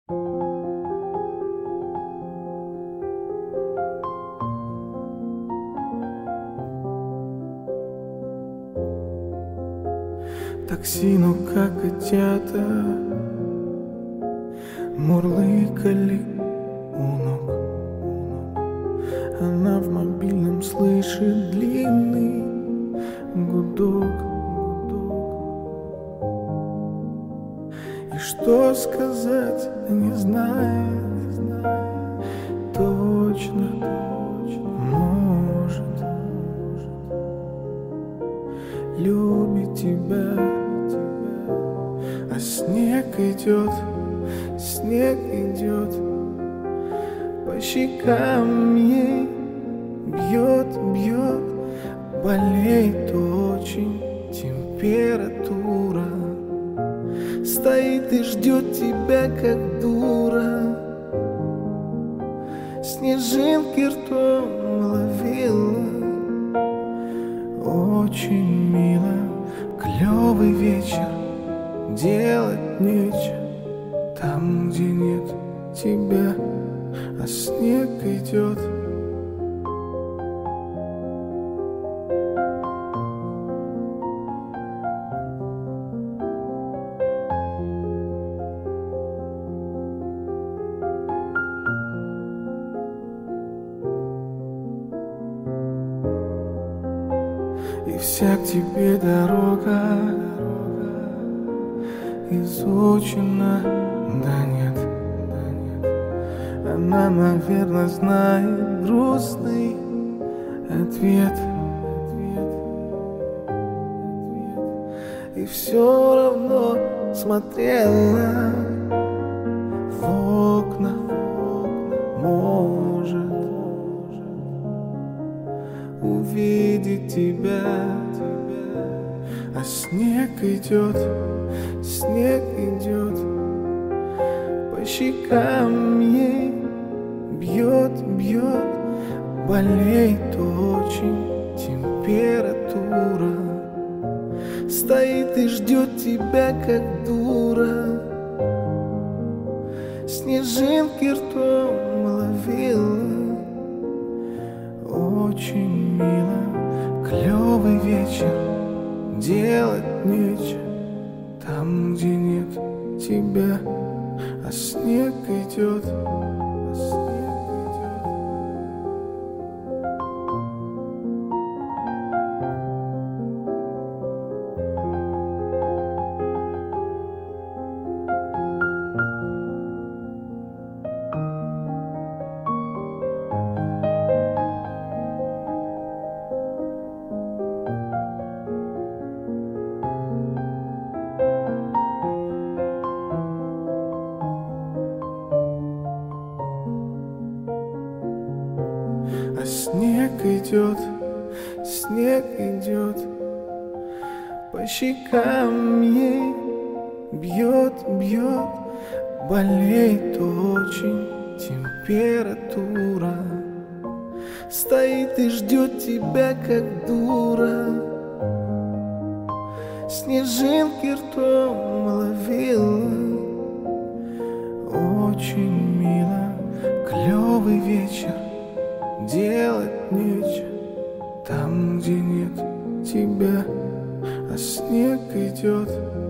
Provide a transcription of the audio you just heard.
Такси, ну как котята, мурлыкали у ног. Она в мобильном слышит длинный гудок. И что сказать, не знает точно, может любит тебя. А снег идет по щекам ей, бьет, болеет очень температура. Стоит и ждет тебя, как дура. Снежинки ртом ловила. Очень мило, клёвый вечер, делать нечего там, где нет тебя, а снег идет. И вся к тебе дорога изучена, да нет. Она, наверное, знает грустный ответ. И все равно смотрела в окна, может увидеть тебя. А снег идет по щекам ей, бьет, болеет очень температура. Стоит и ждет тебя, как дура. Снежинки ртом ловила. Очень мило, клёвый вечер, делать нечего там, где нет тебя, а снег идет. А снег идет по щекам ей, бьет, болеет очень температура. Стоит и ждет тебя, как дура. Снежинки ртом ловила. Очень мило, клёвый вечер, делать нечего там, где нет тебя, а снег идет.